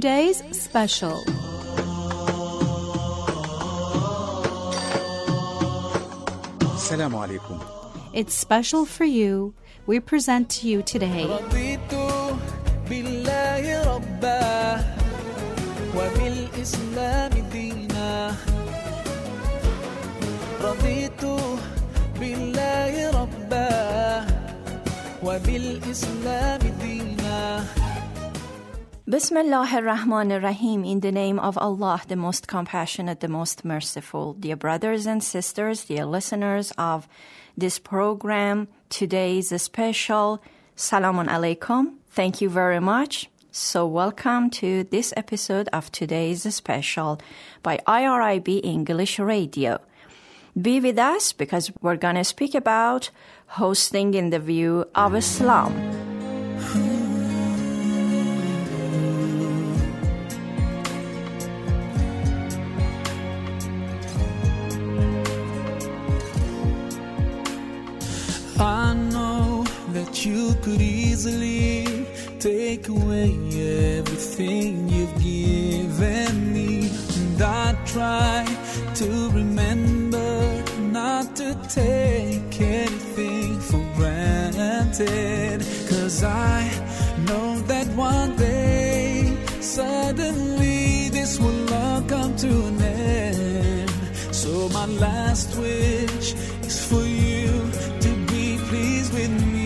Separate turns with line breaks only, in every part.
today's special.
Assalamu alaikum.
It's special for you. We present to you today
Bismillah ar-Rahman ar-Rahim, in the name of Allah, the most compassionate, the most merciful. Dear brothers and sisters, dear listeners of this program, today's special, Salamun Alaikum. Thank you very much. So welcome to this episode of today's special by IRIB English Radio. Be with us because we're going to speak about hosting in the view of Islam.
I know that you could easily take away everything you've given me, and I try to remember not to take anything for granted, 'cause I know that one day suddenly this will all come to an end. So my last wish is for you to be pleased with me.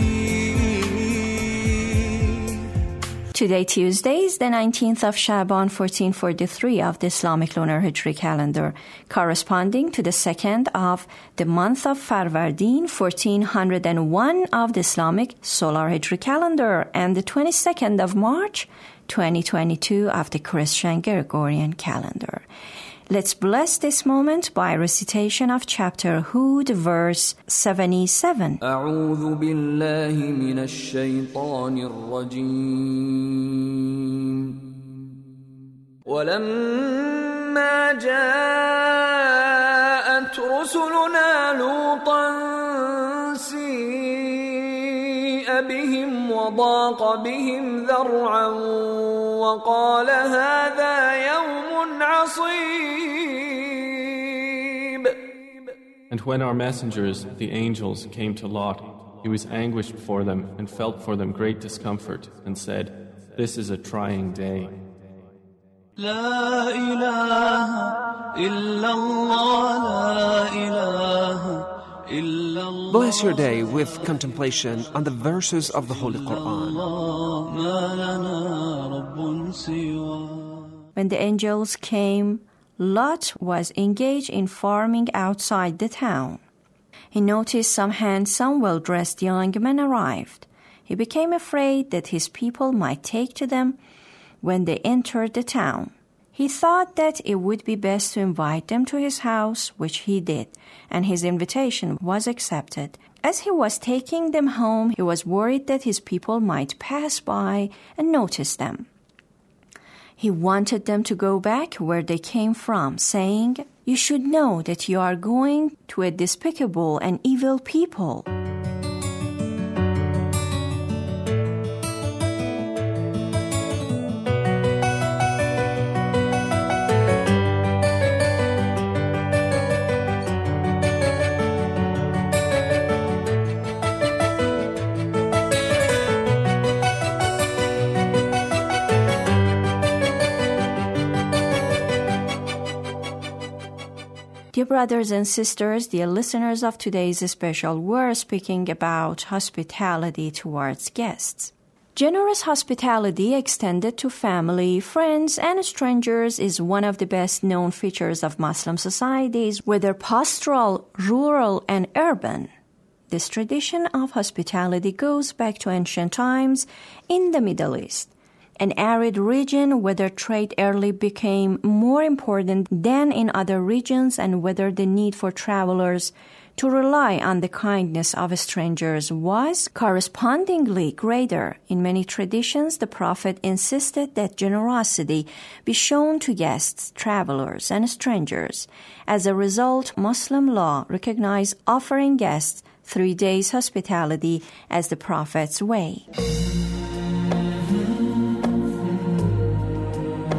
Today, Tuesday, is the 19th of Shaban, 1443 of the Islamic Lunar Hijri calendar, corresponding to the 2nd of the month of Farvardin, 1401 of the Islamic Solar Hijri calendar, and the 22nd of March, 2022 of the Christian Gregorian calendar. Let's bless this moment by recitation of chapter Hud, verse 77.
أعوذ بالله من الشيطان الرجيم ولما جاءت رسلنا لوطا سيء بهم وضاق بهم ذرعا وقال هذا يوم عصيب.
And when our messengers, the angels, came to Lot, he was anguished for them and felt for them great discomfort and said, "This is a trying day."
لا إله إلا الله لا إله إلا الله.
Bless your day with contemplation on the verses of the Holy Quran.
ما لنا رب سواه.
When the angels came, Lot was engaged in farming outside the town. He noticed some handsome, well-dressed young men arrived. He became afraid that his people might take to them when they entered the town. He thought that it would be best to invite them to his house, which he did, and his invitation was accepted. As he was taking them home, he was worried that his people might pass by and notice them. He wanted them to go back where they came from, saying, "You should know that you are going to a despicable and evil people." Dear brothers and sisters, dear listeners of today's special, we're speaking about hospitality towards guests. Generous hospitality extended to family, friends, and strangers is one of the best-known features of Muslim societies, whether pastoral, rural, and urban. This tradition of hospitality goes back to ancient times in the Middle East, an arid region where trade early became more important than in other regions, and whether the need for travelers to rely on the kindness of strangers was correspondingly greater. In many traditions, the Prophet insisted that generosity be shown to guests, travelers, and strangers. As a result, Muslim law recognized offering guests 3 days hospitality as the Prophet's way.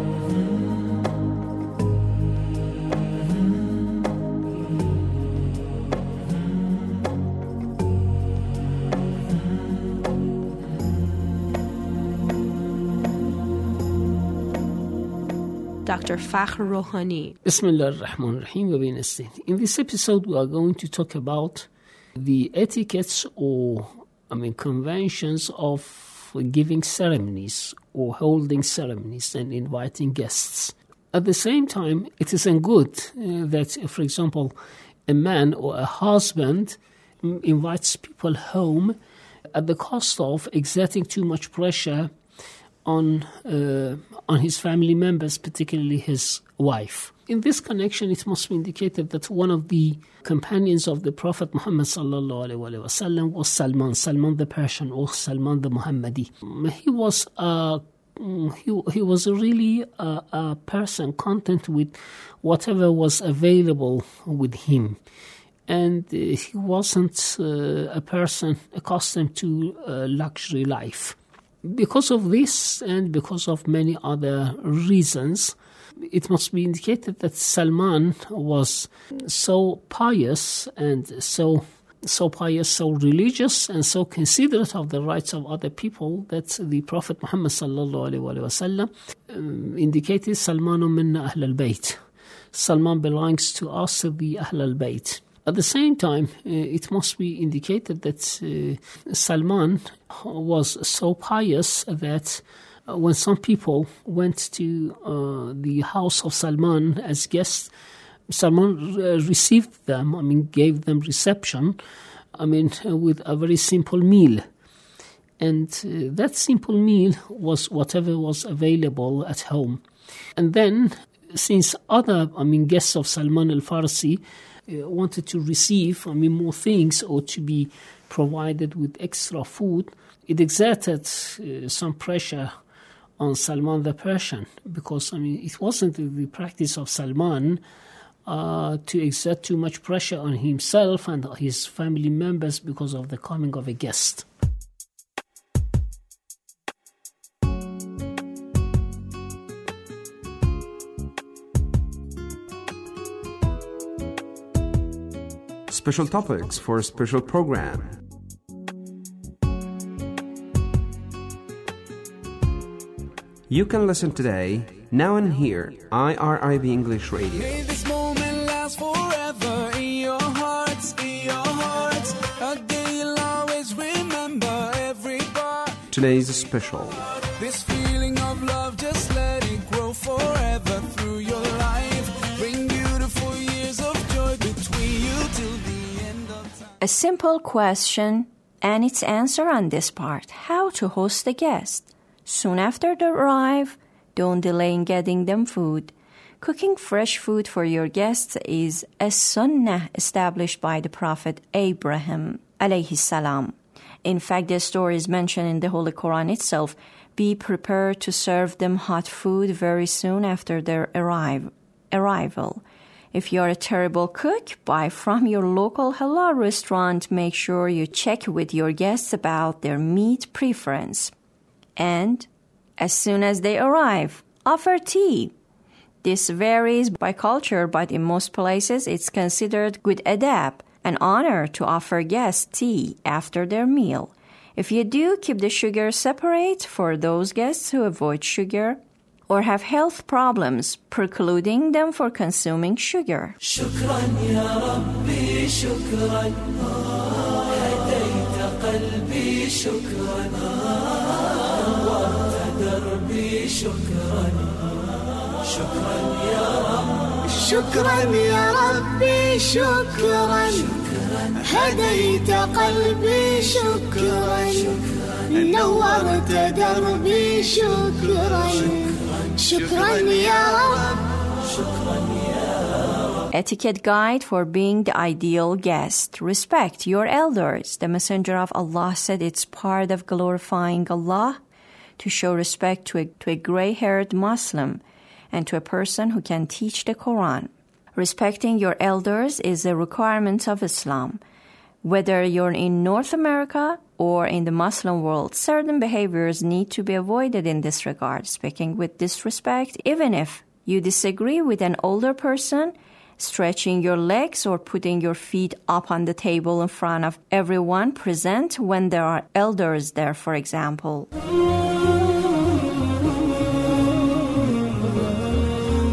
Dr. Fakhr Rohani.
Bismillah ar-Rahman ar-Rahim wa bi nasta'in. In this episode, we are going to talk about the etiquettes or conventions of giving ceremonies or holding ceremonies and inviting guests. At the same time, it isn't good that, for example, a man or a husband invites people home at the cost of exerting too much pressure on his family members, particularly his wife. In this connection, it must be indicated that one of the companions of the Prophet Muhammad sallallahu alaihi wasallam was Salman the Persian, or Salman the Muhammadi. He was really a person content with whatever was available with him. And he wasn't a person accustomed to luxury life. Because of this and because of many other reasons, it must be indicated that Salman was so pious and so religious and so considerate of the rights of other people that the Prophet Muhammad sallallahu alaihi wasallam indicated Salmanu minna Ahl al-Bayt. Salman belongs to us, the Ahl al-Bayt. At the same time, it must be indicated that Salman was so pious that when some people went to the house of Salman as guests, Salman received them, gave them reception, with a very simple meal. And that simple meal was whatever was available at home. And then, since other, guests of Salman al-Farsi wanted to receive, more things or to be provided with extra food, it exerted some pressure on Salman the Persian, because it wasn't the practice of Salman to exert too much pressure on himself and his family members because of the coming of a guest.
Special topics for a special program. You can listen today, now and here, IRIB English Radio.
May this moment last forever in your hearts, a day you'll always remember every part.
Today's special.
This feeling of love, just let it grow forever through your life. Bring beautiful years of joy between you till the end of time.
A simple question and its answer on this part: how to host a guest. Soon after they arrive, don't delay in getting them food. Cooking fresh food for your guests is a sunnah established by the Prophet Abraham alayhi salam. In fact, the story is mentioned in the Holy Quran itself. Be prepared to serve them hot food very soon after their arrival. If you are a terrible cook, buy from your local halal restaurant. Make sure you check with your guests about their meat preference. And as soon as they arrive, offer tea. This varies by culture, but in most places it's considered good adab, an honor to offer guests tea after their meal. If you do, keep the sugar separate for those guests who avoid sugar or have health problems, precluding them from consuming sugar.
Shukran ya Rabbi, shukran. Hadayta qalbi, shukran. شكرا يا رب
شكرا يا ربي شكرا هديت قلبي شكرا نورت دربي شكرا شكرا يا رب
Etiquette guide for being the ideal guest. Respect your elders. The Messenger of Allah said it's part of glorifying Allah to show respect to a gray-haired Muslim and to a person who can teach the Quran. Respecting your elders is a requirement of Islam. Whether you're in North America or in the Muslim world, certain behaviors need to be avoided in this regard. Speaking with disrespect, even if you disagree with an older person, stretching your legs or putting your feet up on the table in front of everyone present when there are elders there, for example.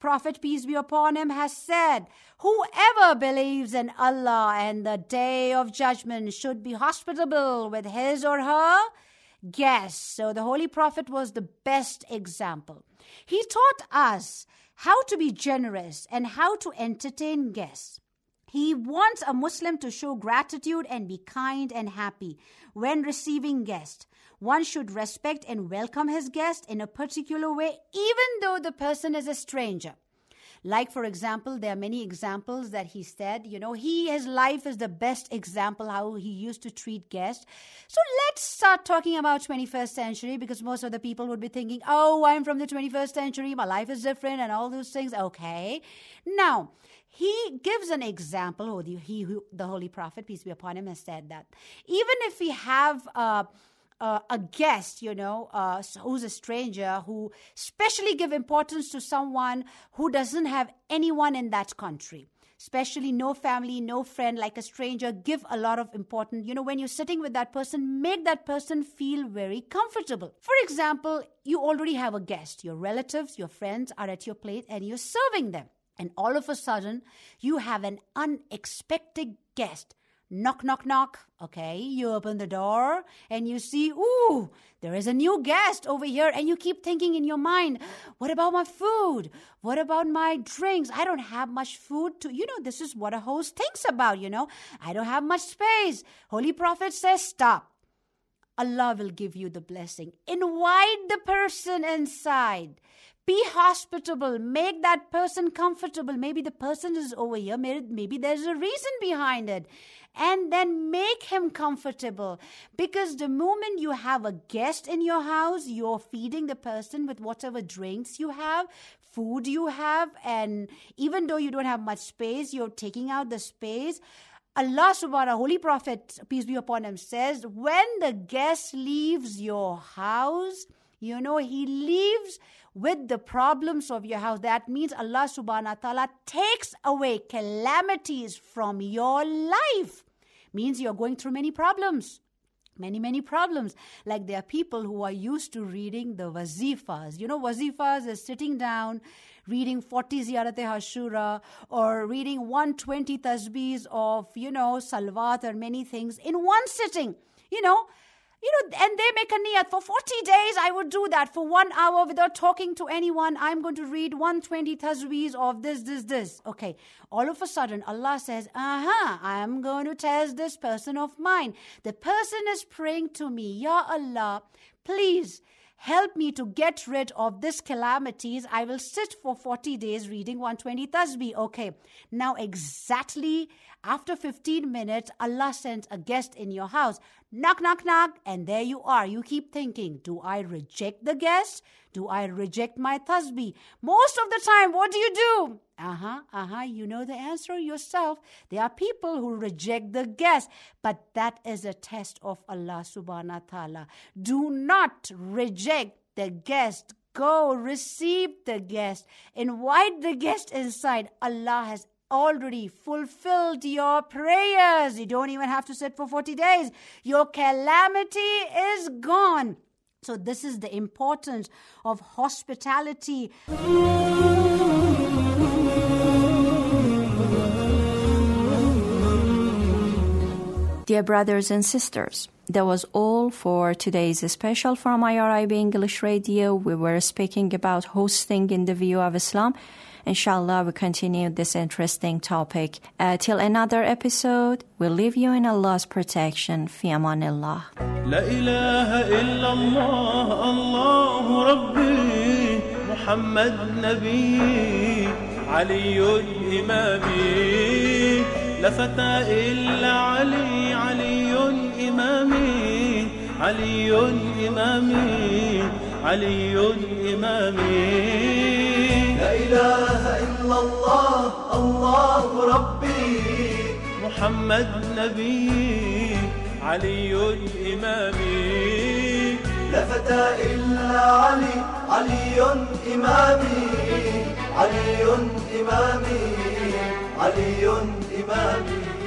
Prophet, peace be upon him, has said, whoever believes in Allah and the Day of Judgment should be hospitable with his or her guests. So the Holy Prophet was the best example. He taught us how to be generous and how to entertain guests. He wants a Muslim to show gratitude and be kind and happy when receiving guests. One should respect and welcome his guest in a particular way, even though the person is a stranger. Like, for example, there are many examples that he said, his life is the best example how he used to treat guests. So let's start talking about 21st century, because most of the people would be thinking, oh, I'm from the 21st century, my life is different and all those things. Okay. Now, he gives an example, the Holy Prophet, peace be upon him, has said that even if we have a guest, who's a stranger, who specially give importance to someone who doesn't have anyone in that country, especially no family, no friend, like a stranger, give a lot of importance. When you're sitting with that person, make that person feel very comfortable. For example, you already have a guest. Your relatives, your friends are at your plate and you're serving them. And all of a sudden, you have an unexpected guest. Knock, knock, knock. Okay, you open the door and you see, ooh, there is a new guest over here. And you keep thinking in your mind, what about my food? What about my drinks? I don't have much food to, this is what a host thinks about, I don't have much space. Holy Prophet says, stop. Allah will give you the blessing. Invite the person inside. Be hospitable. Make that person comfortable. Maybe the person is over here. Maybe there's a reason behind it. And then make him comfortable. Because the moment you have a guest in your house, you're feeding the person with whatever drinks you have, food you have. And even though you don't have much space, you're taking out the space. Allah subhanahu, Holy Prophet, peace be upon him, says, when the guest leaves your house, he leaves with the problems of your house. That means Allah subhanahu wa ta'ala takes away calamities from your life. Means you're going through many problems. Many problems. Like there are people who are used to reading the wazifas. Wazifas is sitting down, reading 40 Ziyarat-e-Ashura or reading 120 tasbeehs of, salawat or many things in one sitting. And they make a niyat. For 40 days, I would do that. For 1 hour without talking to anyone, I'm going to read 120 taswees of this. Okay. All of a sudden, Allah says, I'm going to test this person of mine. The person is praying to me, Ya Allah, please help me to get rid of this calamities. I will sit for 40 days reading 120 tasbih. Okay. Now exactly after 15 minutes, Allah sends a guest in your house. Knock, knock, knock. And there you are. You keep thinking, do I reject the guest? Do I reject my tasbih? Most of the time, what do? You know the answer yourself. There are people who reject the guest. But that is a test of Allah subhanahu wa ta'ala. Do not reject the guest. Go receive the guest. Invite the guest inside. Allah has already fulfilled your prayers. You don't even have to sit for 40 days. Your calamity is gone. So this is the importance of hospitality.
Dear brothers and sisters, that was all for today's special from IRIB English Radio. We were speaking about hosting in the view of Islam. Inshallah, we continue this interesting topic. Till another episode, we'll leave you in Allah's protection. Fi amanillah.
La ilaha illallah, Allahu Rabbi, Muhammad Nabi, Aliyun Imami, La fata illa Ali, Aliyun Imami, Aliyun Imami, Aliyun Imami.
لا إله إلا الله الله ربي
محمد نبي علي إمامي
لا فتى إلا علي علي إمامي علي إمامي علي إمامي